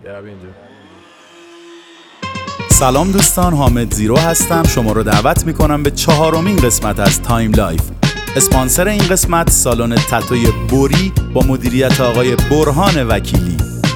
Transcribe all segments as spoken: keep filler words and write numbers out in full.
سلام دوستان، حامد زیرو هستم. شما رو دعوت میکنم به چهارمین قسمت از تایم لایف. اسپانسر این قسمت سالن تتوی بوری با مدیریت آقای برهان وکیلی.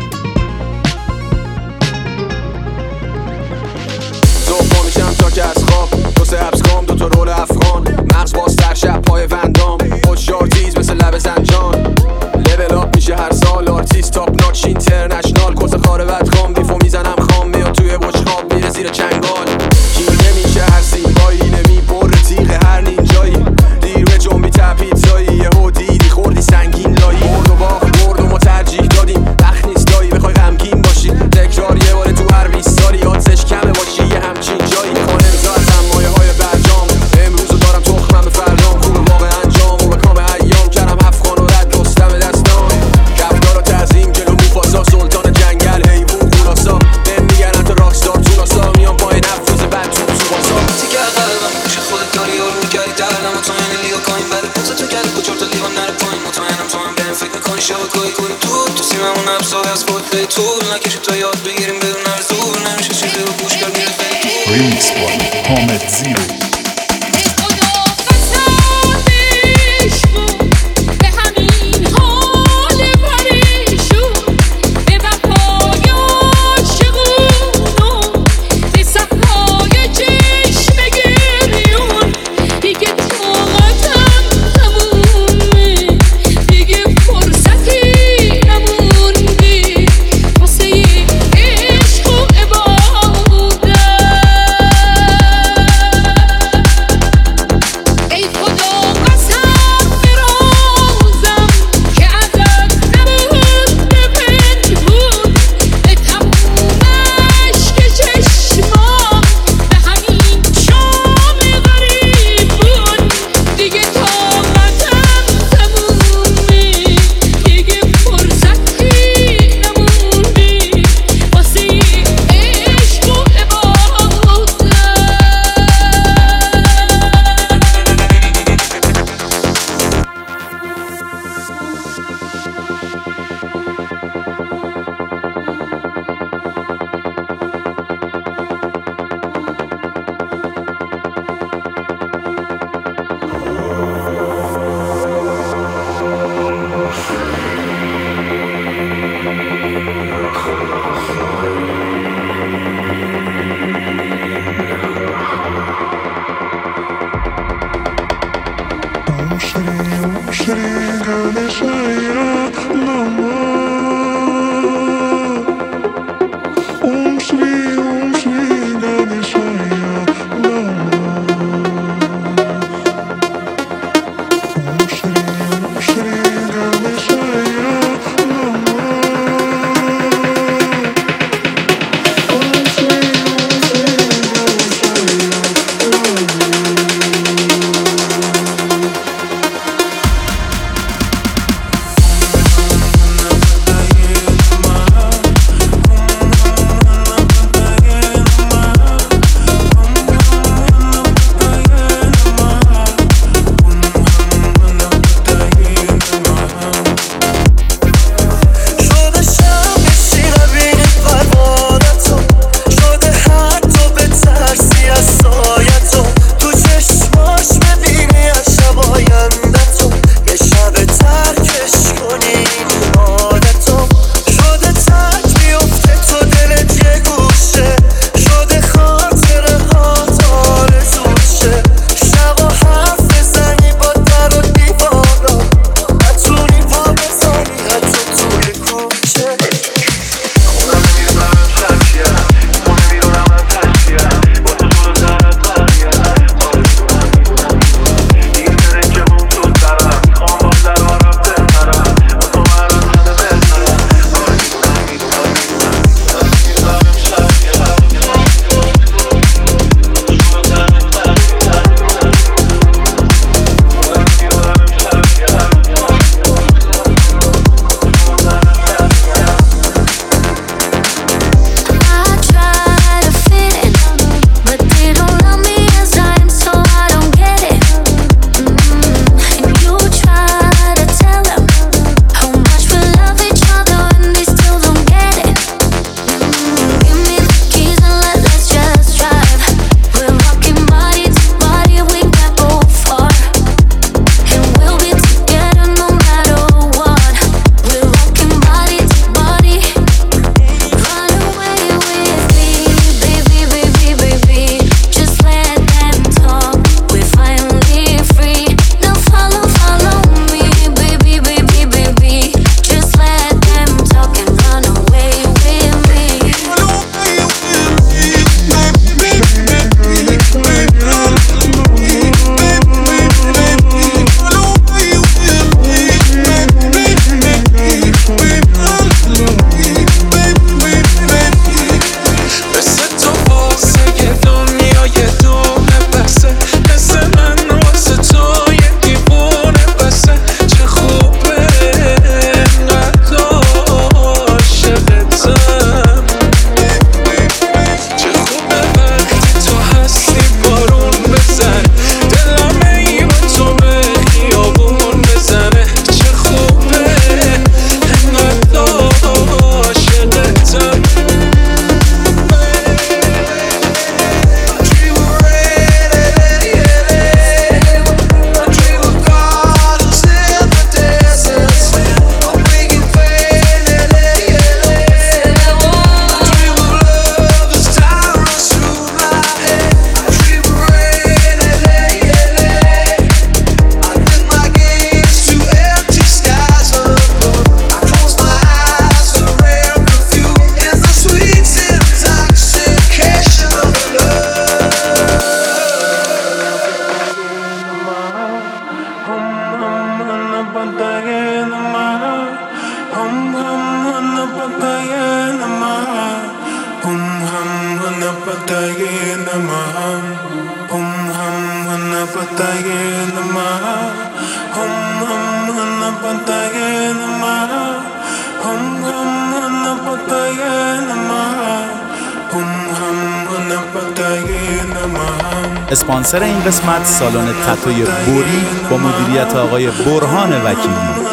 صبح میشم تا که از خواب دو سه حبس کام دو تا رول افغان مغز باز تر شب پای وندام خوشیار تیز مثل لب زنجان لیول آپ میشه هر سال آرتیست تاپ ناچ اینترنشنال کس خاره بدخام بیفو میزنم خام میاد توی بشخاب میره زیر چنگال گیره میشه هر سیمایی نمیبره تیغ هر نینجایی دیر به جنبی تپیتزایی یهو دیدی خوردی سنگین لایی برد و باخت برد و ما ترجیح دادیم وقت نیست دایی بخوای غمگین باشی تکرار یه باره تو هر بیست سالی آدزش کمه باشی یه همچین جایی خانه میذارم مایه های برجام امروزو دارم تخمم به فردام خوب واقع انجام و به کام ایام کردم افغان و رد رستم دستان کفدار و تعظیم جلو موفاسا سلطان جنگل حیوون خلاصا بهم میگن حتی راکستار توناسا میام پای نفروز بعد تو تو باسا تیکه قلبم پیش خودت داری آروم کردی دردم مطمئن لیو کاین بره پوزه تو کردی کچور تا لیوان نره پایین مطمئنم تو هم بهم فکر میکنی شبت گاهی کنی تو تو سیممون ابزای از خود به طول نکشی تا یاد بگیریم بدون هر زور نمیشه چیزی رو گوش کرد میره خیلی دور ریمیکس با حامد زیرو. pantalla nomás, hum hum una pantalla nomás, hum hum una pantalla nomás, hum hum una pantalla nomás. اسپانسر این قسمت سالن تتوی بوری با مدیریت آقای برهان وکیلی.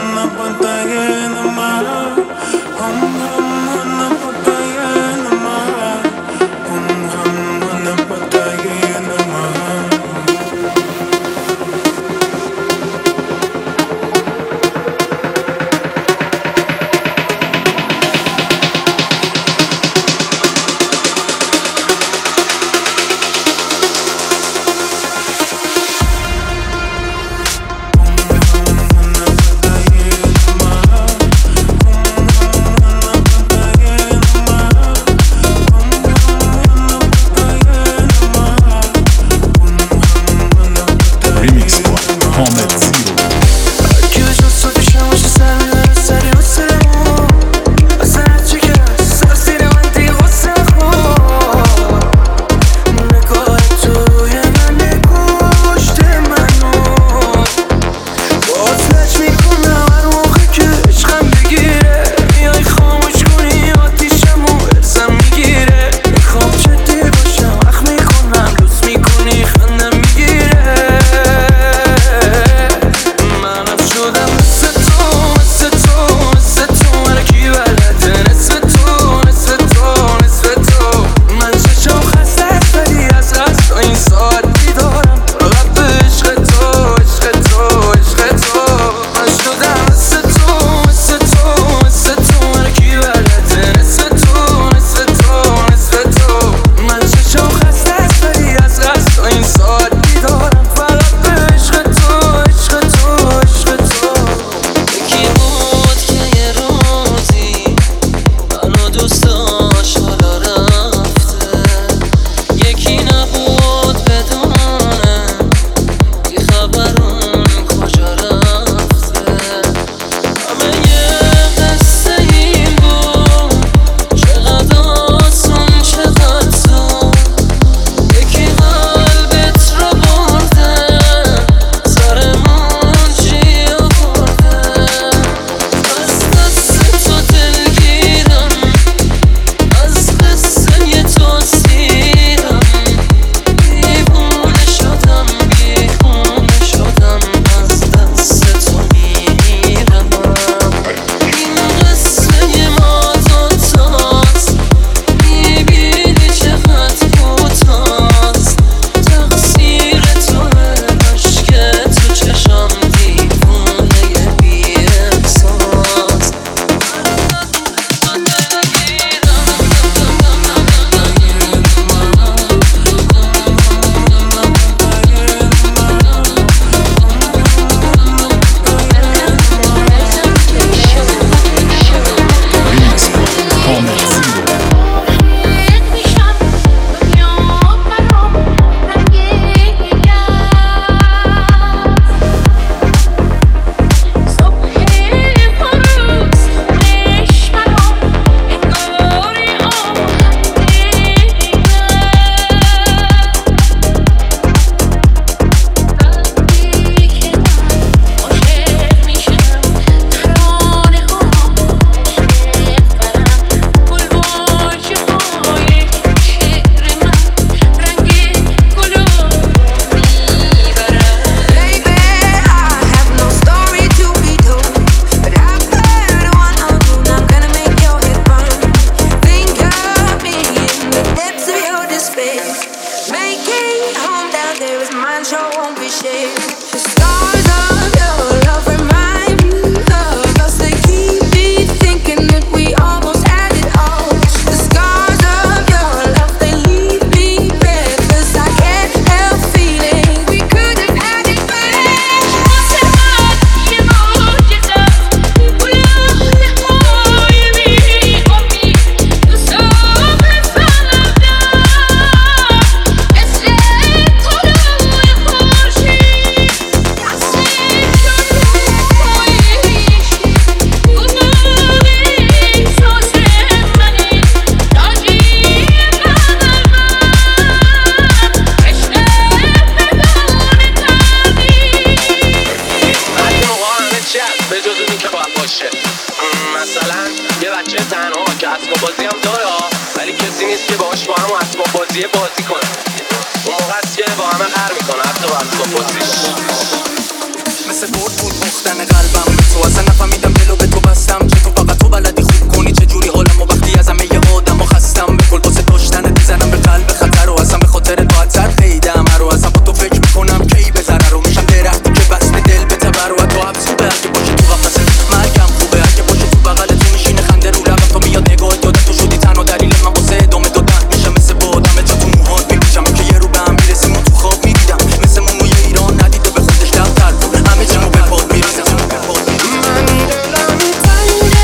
بازی بازی کنم. اون موقع است که با همه قهر میکنه، حتی با هم پوزیش مثل برد بود مختن قلبم به تو، اصلا نفهمیدم دلو به تو بستم. چه تو فقط تو بلدی خوب کنی چجوری حالم و وقتی از همه یه آدم و خستم. به کل واسه داشتنت میزنم به قلب خطر و اصلا به خاطر باعتر قیده همه رو. اصلا با تو فکر میکنم کی به ضرر رو میشم درختی که بسته دل به تبر و تو افزوده. اگه باشه تو قفصه مرگم خوبه، اگه باشه تو بغل تو میشینه خنده رو لبم تا میاد نگاهت یادت تو شدی تنها دلیل من واسه ادامه دادن. میشم مثل بادم تا تو موهات میکشم که یه رو به هم میرسیم و تو خواب میدیدم مثل موموی ایران ندیده به خودش دفتر بود همه چیمو به پاد میریزم. من دلم تنگه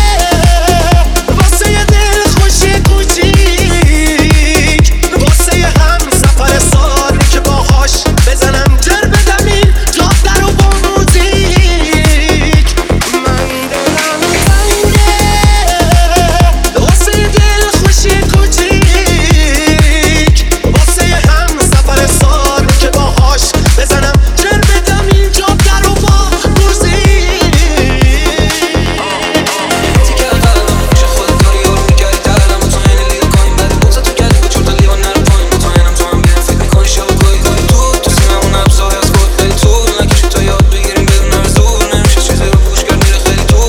واسه یه دل خوشی کوچیک، واسه یه هم سفر سالی که باهاش بزنم جر بدم این جاب در و با موزیک. من دلم تنگه واسه یه دل خوشی کوچیک، واسه یه هم سفر سالی که باهاش بزنم جر بدم این جاب در و با موزیک. تیکه قلبم میشه خودت کاری یارو میکردی دردم مطمئن لیو کنیم بعد بغض تو کردی با چرت و لیوان نره پایین. مطمئنم تو هم بهم فکر میکنی شب و گاهی گاهی تو تو سینمون ابزای از خود خیلی طول نکشید تا یاد بگیریم بدون از دور نمیشه چیزی رو پوش کرد میره خیلی دور.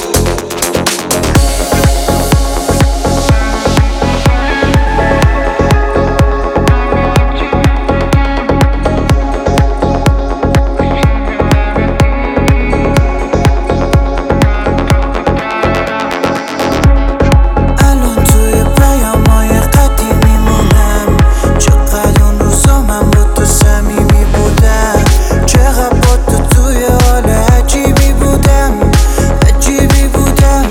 الان توی پیامای قدیمی مونم، چقدر اون روزا من با تو صمیمی بودم، چقدر با تو توی حال عجیبی بودم عجیبی بودم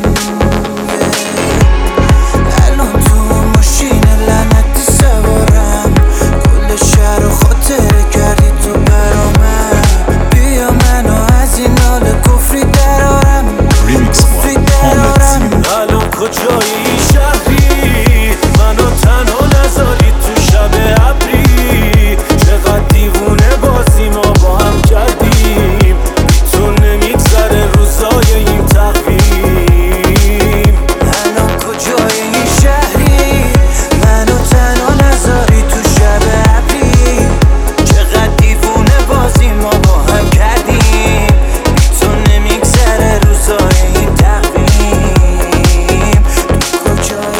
الان تو اون ماشین لعنتی سوارم، کل شهر رو خاطره کردی تو برامم. بیا منو از این حال کفری درارم ریمیکس با کفری حامد درارم. سینا. الان کجایی شهری منو تنها نذاری تو شب ابری، چقدر دیوونه بازی ما با هم کردیم، تو نمیگذره روزای این تقویم. الان کجای این شهری منو تنها نذاری تو شب ابری، چقدر دیوونه بازی ما با هم کردیم، تو نمیگذره روزای این تقویم. تو کجای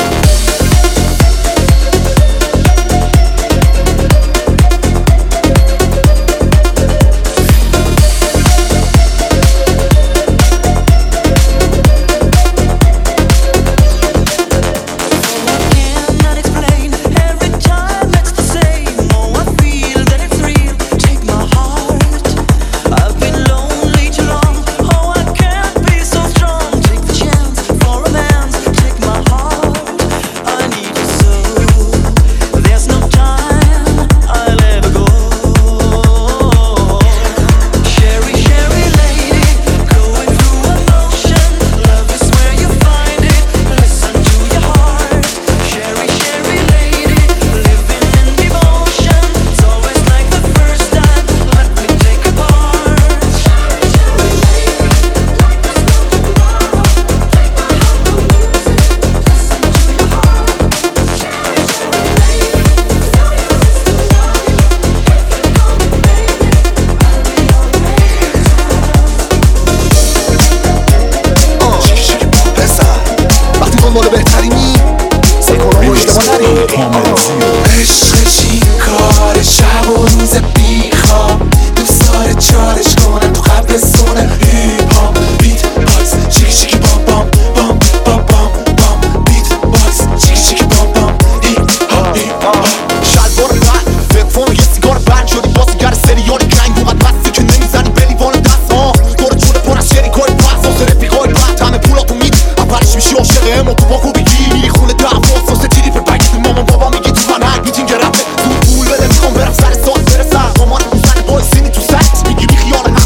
Cannot explain. Every time it's the same. Oh, I feel that it's real. Take my heart. I've been lonely too long. Oh, I can't be so strong. Take the chance for romance. Take my heart. I need you so. There's no time I'll ever go. Sherry, Sherry lady, going through emotion. Love is where you find it. Listen to your heart. Sherry, Sherry lady, living in devotion. It's always like the first time. Let me take a part. Sherry, Sherry lady, like the smoke in the bar. Take my heart, don't lose it. Listen to your heart. Sherry, Sherry lady, know your sister love you. If you call me baby, I'll be your پسر وقتی دنبال بهترینی سعی کن رو اشتباه نری. حامد سینا. عشق چی کار شب و روز بیخواب، دوست داره چارش کنم تو قبرستونه. هیپ هاپ بیت باکس شیکی شیکی بام بام بام بام بام بام بیت باکس شیکی شیکی بام بام هیپ هاپ هیپ هاپ. شلوار بند فکر یه سیگار بند شدی بازیگر سریال جنگ اومد مستی که نمیزنی به لیوان دست ها. دور جون پر از شریکای بحث واسه رفیقای بند همه پولاتو میدی اولش میشی عاشق اما تو باکو بگی میری خونه دعواست واسه تریپ بگی به مامان بابا میگی تو من هک میتین گرفته زود پول بده میخوام برم سر ساعت برسم مامان میزنه باعثینی تو سکت میگی بی خیال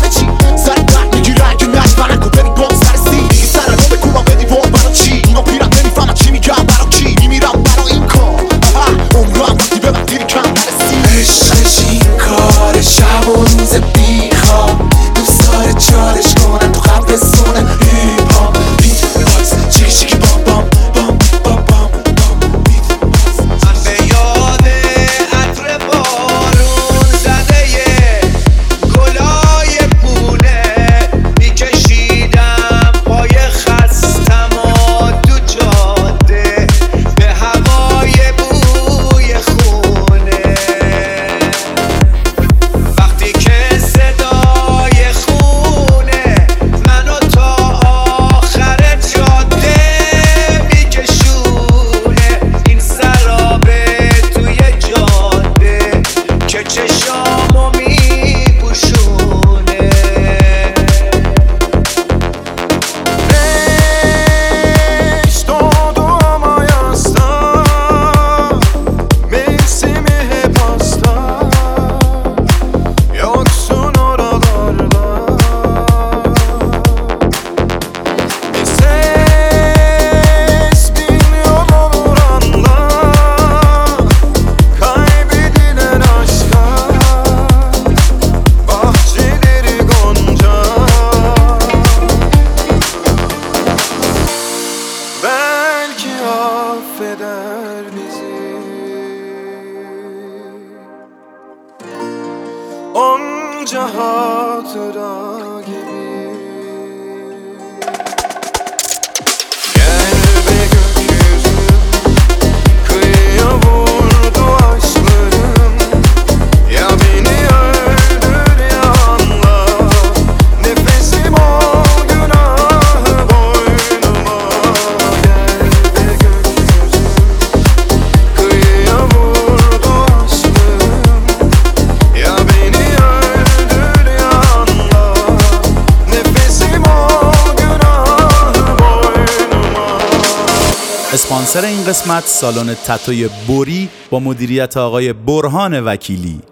affeder bizi. Onca hatıra gibi. Gel be gökyüzü, kıyıya vurdu aşklarım. Ya beni öldür ya anla, nefesim o günahı boynuma. Gel be gökyüzü, kıyıya vurdu aşklarım. Ya beni öldür ya anla, nefesim o günahı boynuma. اسپانسر این قسمت سالن تتوی بوری با مدیریت آقای برهان وکیلی.